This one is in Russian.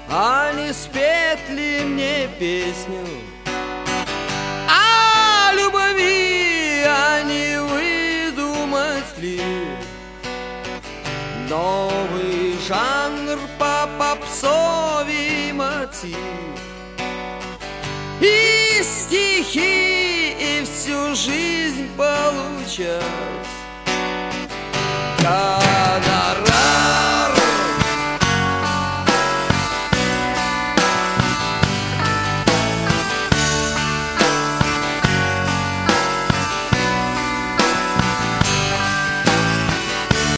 а не спеть ли мне песню о любви, а не выдумать ли новый жанр по попсовый мотив? И стихи, и всю жизнь получать.